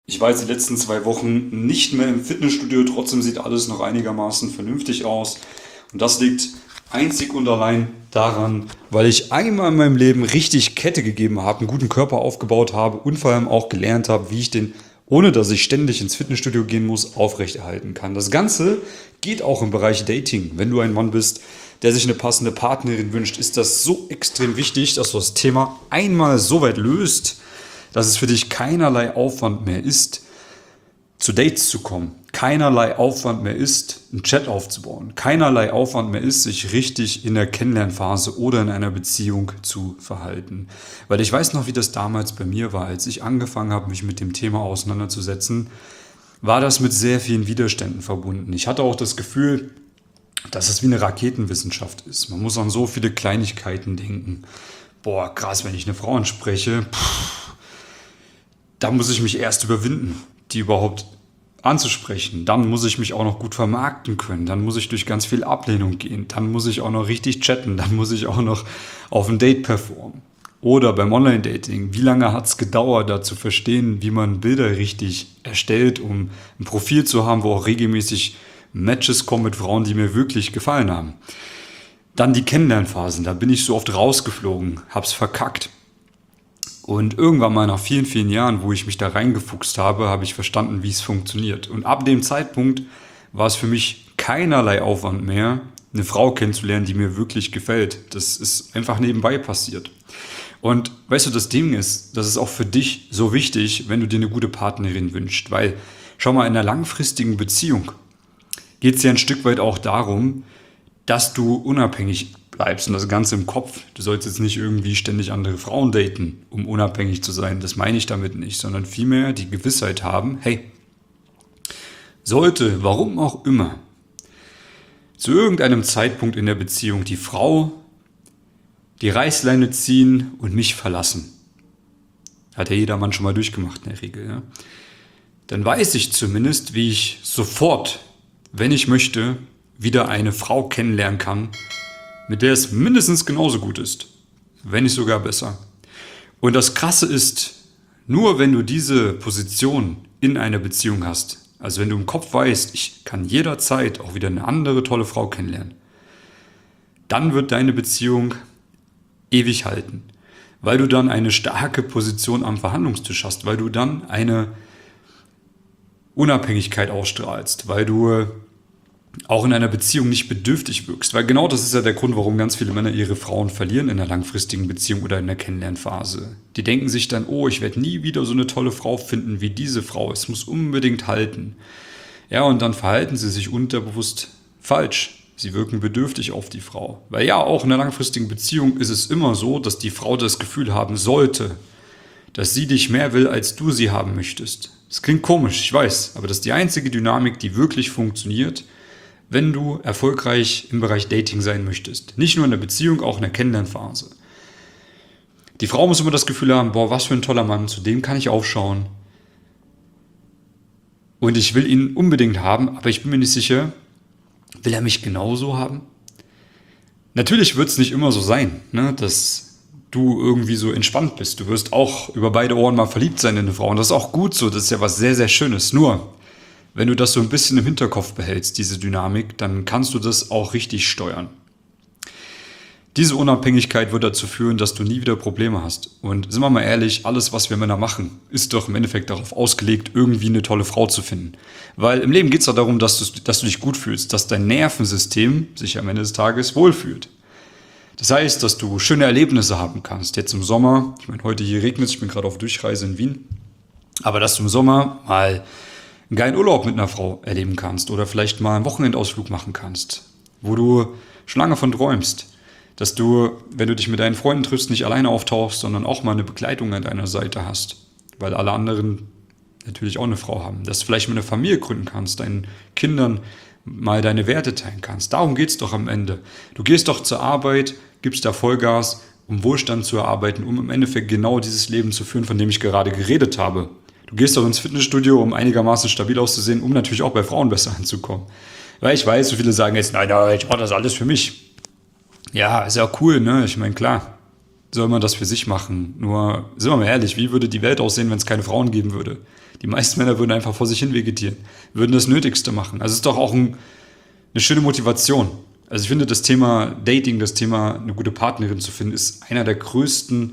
Ich war jetzt die letzten 2 Wochen nicht mehr im Fitnessstudio, trotzdem sieht alles noch einigermaßen vernünftig aus. Und das liegt einzig und allein daran, weil ich einmal in meinem Leben richtig Kette gegeben habe, einen guten Körper aufgebaut habe und vor allem auch gelernt habe, wie ich den, ohne dass ich ständig ins Fitnessstudio gehen muss, aufrechterhalten kann. Das Ganze geht auch im Bereich Dating. Wenn du ein Mann bist, der sich eine passende Partnerin wünscht, ist das so extrem wichtig, dass du das Thema einmal so weit löst, dass es für dich keinerlei Aufwand mehr ist, zu Dates zu kommen. Keinerlei Aufwand mehr ist, einen Chat aufzubauen. Keinerlei Aufwand mehr ist, sich richtig in der Kennenlernphase oder in einer Beziehung zu verhalten. Weil ich weiß noch, wie das damals bei mir war, als ich angefangen habe, mich mit dem Thema auseinanderzusetzen, war das mit sehr vielen Widerständen verbunden. Ich hatte auch das Gefühl, dass es wie eine Raketenwissenschaft ist. Man muss an so viele Kleinigkeiten denken. Boah, krass, wenn ich eine Frau anspreche, da muss ich mich erst überwinden, die überhaupt anzusprechen. Dann muss ich mich auch noch gut vermarkten können. Dann muss ich durch ganz viel Ablehnung gehen. Dann muss ich auch noch richtig chatten. Dann muss ich auch noch auf ein Date performen. Oder beim Online-Dating. Wie lange hat es gedauert, da zu verstehen, wie man Bilder richtig erstellt, um ein Profil zu haben, wo auch regelmäßig Matches kommen mit Frauen, die mir wirklich gefallen haben. Dann die Kennenlernphasen. Da bin ich so oft rausgeflogen, hab's verkackt. Und irgendwann mal nach vielen, vielen Jahren, wo ich mich da reingefuchst habe, habe ich verstanden, wie es funktioniert. Und ab dem Zeitpunkt war es für mich keinerlei Aufwand mehr, eine Frau kennenzulernen, die mir wirklich gefällt. Das ist einfach nebenbei passiert. Und weißt du, das Ding ist, das ist auch für dich so wichtig, wenn du dir eine gute Partnerin wünschst. Weil, schau mal, in einer langfristigen Beziehung geht es ja ein Stück weit auch darum, dass du unabhängig bleibst und das Ganze im Kopf. Du sollst jetzt nicht irgendwie ständig andere Frauen daten, um unabhängig zu sein. Das meine ich damit nicht, sondern vielmehr die Gewissheit haben, hey, sollte, warum auch immer, zu irgendeinem Zeitpunkt in der Beziehung die Frau die Reißleine ziehen und mich verlassen. Hat ja jeder Mann schon mal durchgemacht in der Regel. Ja? Dann weiß ich zumindest, wie ich sofort, wenn ich möchte, wieder eine Frau kennenlernen kann, mit der es mindestens genauso gut ist, wenn nicht sogar besser. Und das Krasse ist, nur wenn du diese Position in einer Beziehung hast, also wenn du im Kopf weißt, ich kann jederzeit auch wieder eine andere tolle Frau kennenlernen, dann wird deine Beziehung ewig halten, weil du dann eine starke Position am Verhandlungstisch hast, weil du dann eine Unabhängigkeit ausstrahlst, weil du auch in einer Beziehung nicht bedürftig wirkst. Weil genau das ist ja der Grund, warum ganz viele Männer ihre Frauen verlieren in einer langfristigen Beziehung oder in der Kennenlernphase. Die denken sich dann, oh, ich werde nie wieder so eine tolle Frau finden wie diese Frau. Es muss unbedingt halten. Ja, und dann verhalten sie sich unterbewusst falsch. Sie wirken bedürftig auf die Frau. Weil ja, auch in einer langfristigen Beziehung ist es immer so, dass die Frau das Gefühl haben sollte, dass sie dich mehr will, als du sie haben möchtest. Das klingt komisch, ich weiß, aber das ist die einzige Dynamik, die wirklich funktioniert, wenn du erfolgreich im Bereich Dating sein möchtest. Nicht nur in der Beziehung, auch in der Kennenlernphase. Die Frau muss immer das Gefühl haben, boah, was für ein toller Mann, zu dem kann ich aufschauen. Und ich will ihn unbedingt haben, aber ich bin mir nicht sicher, will er mich genauso haben? Natürlich wird es nicht immer so sein, ne, dass du irgendwie so entspannt bist. Du wirst auch über beide Ohren mal verliebt sein in eine Frau. Und das ist auch gut so, das ist ja was sehr, sehr Schönes. Nur, wenn du das so ein bisschen im Hinterkopf behältst, diese Dynamik, dann kannst du das auch richtig steuern. Diese Unabhängigkeit wird dazu führen, dass du nie wieder Probleme hast. Und sind wir mal ehrlich, alles, was wir Männer machen, ist doch im Endeffekt darauf ausgelegt, irgendwie eine tolle Frau zu finden. Weil im Leben geht es ja darum, dass du dich gut fühlst, dass dein Nervensystem sich am Ende des Tages wohlfühlt. Das heißt, dass du schöne Erlebnisse haben kannst. Jetzt im Sommer, ich meine, heute hier regnet es, ich bin gerade auf Durchreise in Wien, aber dass du im Sommer mal einen geilen Urlaub mit einer Frau erleben kannst oder vielleicht mal einen Wochenendausflug machen kannst, wo du schon lange von träumst. Dass du, wenn du dich mit deinen Freunden triffst, nicht alleine auftauchst, sondern auch mal eine Begleitung an deiner Seite hast. Weil alle anderen natürlich auch eine Frau haben. Dass du vielleicht mit einer Familie gründen kannst, deinen Kindern mal deine Werte teilen kannst. Darum geht es doch am Ende. Du gehst doch zur Arbeit, gibst da Vollgas, um Wohlstand zu erarbeiten, um im Endeffekt genau dieses Leben zu führen, von dem ich gerade geredet habe. Du gehst doch ins Fitnessstudio, um einigermaßen stabil auszusehen, um natürlich auch bei Frauen besser anzukommen. Weil ich weiß, so viele sagen jetzt, nein, ich mache das alles für mich. Ja, ist ja cool, ne? Ich meine, klar, soll man das für sich machen. Nur, sind wir mal ehrlich, wie würde die Welt aussehen, wenn es keine Frauen geben würde? Die meisten Männer würden einfach vor sich hin vegetieren, würden das Nötigste machen. Also es ist doch auch eine schöne Motivation. Also ich finde, das Thema Dating, das Thema eine gute Partnerin zu finden, ist einer der größten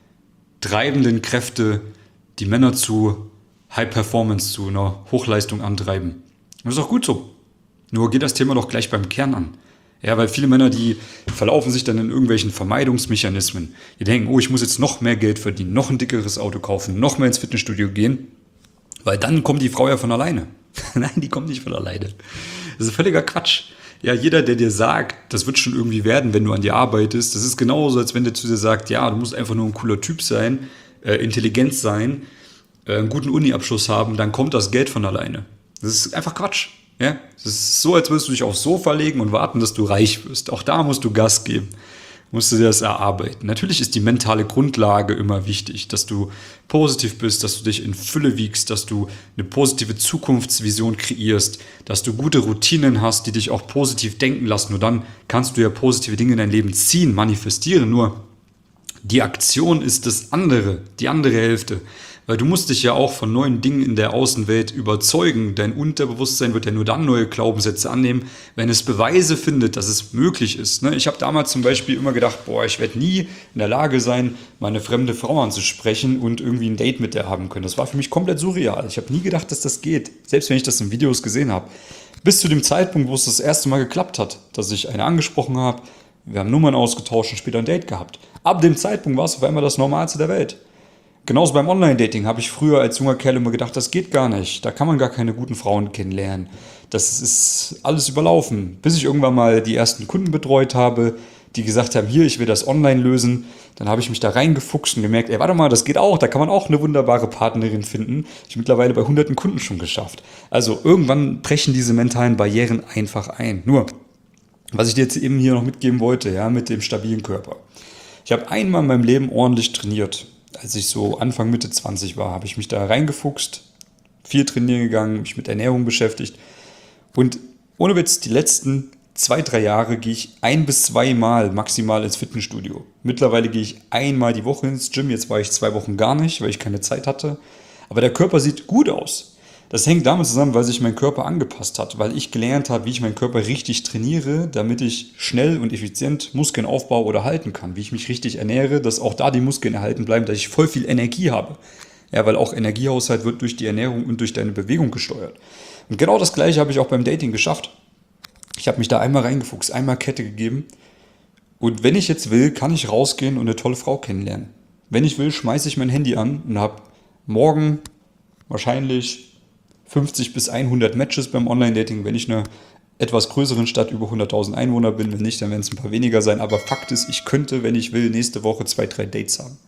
treibenden Kräfte, die Männer zu High Performance, zu einer Hochleistung antreiben. Und das ist auch gut so. Nur geht das Thema doch gleich beim Kern an. Ja, weil viele Männer, die verlaufen sich dann in irgendwelchen Vermeidungsmechanismen. Die denken, oh, ich muss jetzt noch mehr Geld verdienen, noch ein dickeres Auto kaufen, noch mehr ins Fitnessstudio gehen, weil dann kommt die Frau ja von alleine. Nein, die kommt nicht von alleine. Das ist völliger Quatsch. Ja, jeder, der dir sagt, das wird schon irgendwie werden, wenn du an dir arbeitest, das ist genauso, als wenn der zu dir sagt, ja, du musst einfach nur ein cooler Typ sein, intelligent sein, einen guten Uni-Abschluss haben, dann kommt das Geld von alleine. Das ist einfach Quatsch. Ja? Das ist so, als würdest du dich aufs Sofa legen und warten, dass du reich wirst. Auch da musst du Gas geben. Musst du dir das erarbeiten. Natürlich ist die mentale Grundlage immer wichtig, dass du positiv bist, dass du dich in Fülle wiegst, dass du eine positive Zukunftsvision kreierst, dass du gute Routinen hast, die dich auch positiv denken lassen. Nur dann kannst du ja positive Dinge in dein Leben ziehen, manifestieren. Nur die Aktion ist das andere, die andere Hälfte. Weil du musst dich ja auch von neuen Dingen in der Außenwelt überzeugen. Dein Unterbewusstsein wird ja nur dann neue Glaubenssätze annehmen, wenn es Beweise findet, dass es möglich ist. Ich habe damals zum Beispiel immer gedacht, boah, ich werde nie in der Lage sein, meine fremde Frau anzusprechen und irgendwie ein Date mit der haben können. Das war für mich komplett surreal. Ich habe nie gedacht, dass das geht, selbst wenn ich das in Videos gesehen habe. Bis zu dem Zeitpunkt, wo es das erste Mal geklappt hat, dass ich eine angesprochen habe, wir haben Nummern ausgetauscht und später ein Date gehabt. Ab dem Zeitpunkt war es auf einmal das Normalste der Welt. Genauso beim Online-Dating habe ich früher als junger Kerl immer gedacht, das geht gar nicht. Da kann man gar keine guten Frauen kennenlernen. Das ist alles überlaufen. Bis ich irgendwann mal die ersten Kunden betreut habe, die gesagt haben, hier, ich will das online lösen. Dann habe ich mich da reingefuchst und gemerkt, ey, warte mal, das geht auch. Da kann man auch eine wunderbare Partnerin finden. Ich habe mittlerweile bei hunderten Kunden schon geschafft. Also irgendwann brechen diese mentalen Barrieren einfach ein. Nur, was ich dir jetzt eben hier noch mitgeben wollte, ja, mit dem stabilen Körper. Ich habe einmal in meinem Leben ordentlich trainiert. Als ich so Anfang, Mitte 20 war, habe ich mich da reingefuchst, viel trainieren gegangen, mich mit Ernährung beschäftigt. Und ohne Witz, die letzten 2-3 Jahre gehe ich 1 bis 2 Mal maximal ins Fitnessstudio. Mittlerweile gehe ich einmal die Woche ins Gym. Jetzt war ich 2 Wochen gar nicht, weil ich keine Zeit hatte. Aber der Körper sieht gut aus. Das hängt damit zusammen, weil sich mein Körper angepasst hat, weil ich gelernt habe, wie ich meinen Körper richtig trainiere, damit ich schnell und effizient Muskeln aufbaue oder halten kann, wie ich mich richtig ernähre, dass auch da die Muskeln erhalten bleiben, dass ich voll viel Energie habe. Ja, weil auch Energiehaushalt wird durch die Ernährung und durch deine Bewegung gesteuert. Und genau das Gleiche habe ich auch beim Dating geschafft. Ich habe mich da einmal reingefuchst, einmal Kette gegeben. Und wenn ich jetzt will, kann ich rausgehen und eine tolle Frau kennenlernen. Wenn ich will, schmeiße ich mein Handy an und habe morgen wahrscheinlich 50 bis 100 Matches beim Online-Dating, wenn ich in einer etwas größeren Stadt über 100.000 Einwohner bin. Wenn nicht, dann werden es ein paar weniger sein. Aber Fakt ist, ich könnte, wenn ich will, nächste Woche 2-3 Dates haben.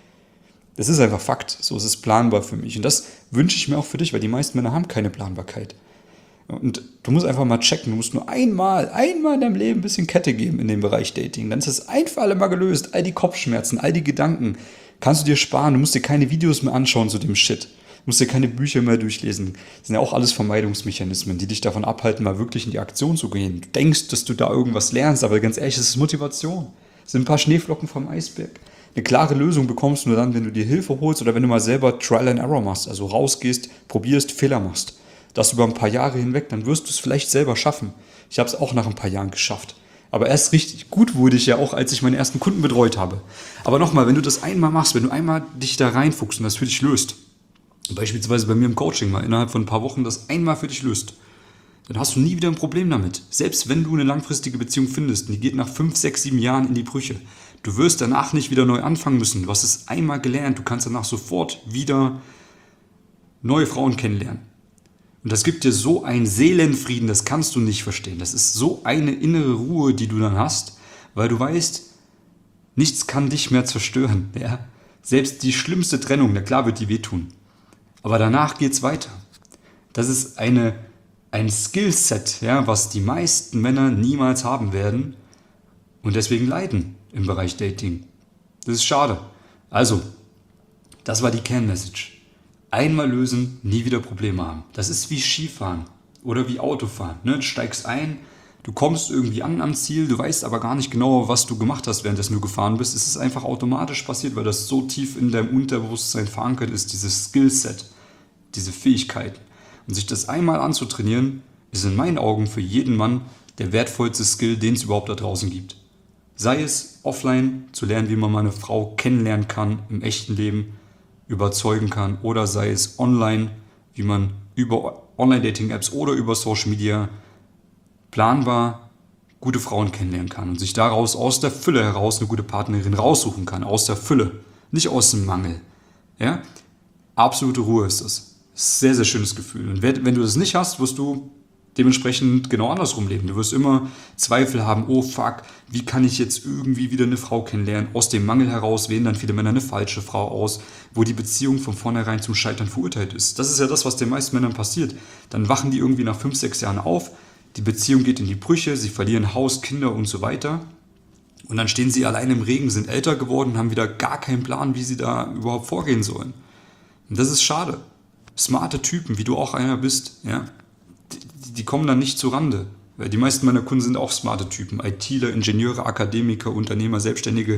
Das ist einfach Fakt. So ist es planbar für mich. Und das wünsche ich mir auch für dich, weil die meisten Männer haben keine Planbarkeit. Und du musst einfach mal checken. Du musst nur einmal in deinem Leben ein bisschen Kette geben in dem Bereich Dating. Dann ist das ein für alle Mal gelöst. All die Kopfschmerzen, all die Gedanken kannst du dir sparen. Du musst dir keine Videos mehr anschauen zu dem Shit. Du musst dir keine Bücher mehr durchlesen. Das sind ja auch alles Vermeidungsmechanismen, die dich davon abhalten, mal wirklich in die Aktion zu gehen. Du denkst, dass du da irgendwas lernst, aber ganz ehrlich, das ist Motivation. Das sind ein paar Schneeflocken vom Eisberg. Eine klare Lösung bekommst du nur dann, wenn du dir Hilfe holst oder wenn du mal selber Trial and Error machst, also rausgehst, probierst, Fehler machst. Das über ein paar Jahre hinweg, dann wirst du es vielleicht selber schaffen. Ich habe es auch nach ein paar Jahren geschafft. Aber erst richtig gut wurde ich ja auch, als ich meine ersten Kunden betreut habe. Aber nochmal, wenn du das einmal machst, wenn du einmal dich da reinfuchst und das für dich löst, beispielsweise bei mir im Coaching mal innerhalb von ein paar Wochen das einmal für dich löst, dann hast du nie wieder ein Problem damit. Selbst wenn du eine langfristige Beziehung findest und die geht nach 5, 6, 7 Jahren in die Brüche, du wirst danach nicht wieder neu anfangen müssen. Du hast es einmal gelernt, du kannst danach sofort wieder neue Frauen kennenlernen. Und das gibt dir so einen Seelenfrieden, das kannst du nicht verstehen. Das ist so eine innere Ruhe, die du dann hast, weil du weißt, nichts kann dich mehr zerstören. Ja? Selbst die schlimmste Trennung, na klar wird die wehtun. Aber danach geht's weiter. Das ist ein Skillset, ja, was die meisten Männer niemals haben werden und deswegen leiden im Bereich Dating. Das ist schade. Also, das war die Kernmessage. Einmal lösen, nie wieder Probleme haben. Das ist wie Skifahren oder wie Autofahren. Ne? Du steigst ein, Du kommst irgendwie an am Ziel, du weißt aber gar nicht genau, was du gemacht hast, währenddessen du gefahren bist. Es ist einfach automatisch passiert, weil das so tief in deinem Unterbewusstsein verankert ist, dieses Skillset, diese Fähigkeiten. Und sich das einmal anzutrainieren, ist in meinen Augen für jeden Mann der wertvollste Skill, den es überhaupt da draußen gibt. Sei es offline zu lernen, wie man mal eine Frau kennenlernen kann, im echten Leben überzeugen kann, oder sei es online, wie man über Online-Dating-Apps oder über Social Media planbar gute Frauen kennenlernen kann und sich daraus aus der Fülle heraus eine gute Partnerin raussuchen kann. Aus der Fülle, nicht aus dem Mangel. Ja? Absolute Ruhe ist das. Sehr, sehr schönes Gefühl. Und wenn du das nicht hast, wirst du dementsprechend genau andersrum leben. Du wirst immer Zweifel haben, oh fuck, wie kann ich jetzt irgendwie wieder eine Frau kennenlernen? Aus dem Mangel heraus wählen dann viele Männer eine falsche Frau aus, wo die Beziehung von vornherein zum Scheitern verurteilt ist. Das ist ja das, was den meisten Männern passiert. Dann wachen die irgendwie nach 5, 6 Jahren auf, die Beziehung geht in die Brüche, sie verlieren Haus, Kinder und so weiter. Und dann stehen sie allein im Regen, sind älter geworden und haben wieder gar keinen Plan, wie sie da überhaupt vorgehen sollen. Und das ist schade. Smarte Typen, wie du auch einer bist, ja, die kommen dann nicht zu Rande. Weil die meisten meiner Kunden sind auch smarte Typen. ITler, Ingenieure, Akademiker, Unternehmer, Selbstständige.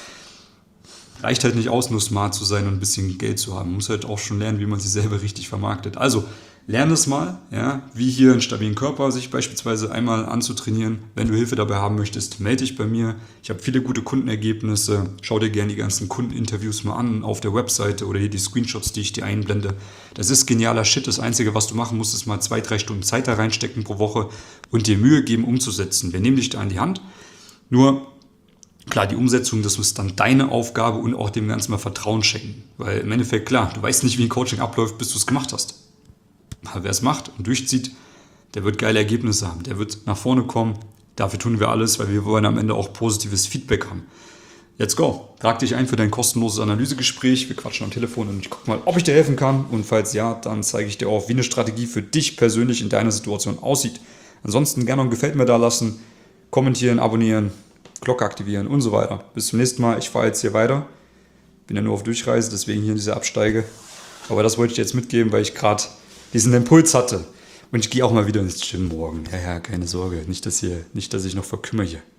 Reicht halt nicht aus, nur smart zu sein und ein bisschen Geld zu haben. Man muss halt auch schon lernen, wie man sich selber richtig vermarktet. Also, lerne es mal, ja, wie hier einen stabilen Körper sich beispielsweise einmal anzutrainieren. Wenn du Hilfe dabei haben möchtest, melde dich bei mir. Ich habe viele gute Kundenergebnisse. Schau dir gerne die ganzen Kundeninterviews mal an auf der Webseite oder hier die Screenshots, die ich dir einblende. Das ist genialer Shit. Das Einzige, was du machen musst, ist mal 2, 3 Stunden Zeit da reinstecken pro Woche und dir Mühe geben, umzusetzen. Wir nehmen dich da in die Hand. Nur, klar, die Umsetzung, das ist dann deine Aufgabe und auch dem Ganzen mal Vertrauen schenken. Weil im Endeffekt, klar, du weißt nicht, wie ein Coaching abläuft, bis du es gemacht hast. Aber wer es macht und durchzieht, der wird geile Ergebnisse haben. Der wird nach vorne kommen. Dafür tun wir alles, weil wir wollen am Ende auch positives Feedback haben. Let's go. Trag dich ein für dein kostenloses Analysegespräch. Wir quatschen am Telefon und ich gucke mal, ob ich dir helfen kann. Und falls ja, dann zeige ich dir auch, wie eine Strategie für dich persönlich in deiner Situation aussieht. Ansonsten gerne ein Gefällt mir da lassen, kommentieren, abonnieren, Glocke aktivieren und so weiter. Bis zum nächsten Mal. Ich fahre jetzt hier weiter. Bin ja nur auf Durchreise, deswegen hier in dieser Absteige. Aber das wollte ich dir jetzt mitgeben, weil ich gerade diesen Impuls hatte. Und ich gehe auch mal wieder ins Gym morgen. Ja, keine Sorge. Nicht, dass ich noch verkümmere hier.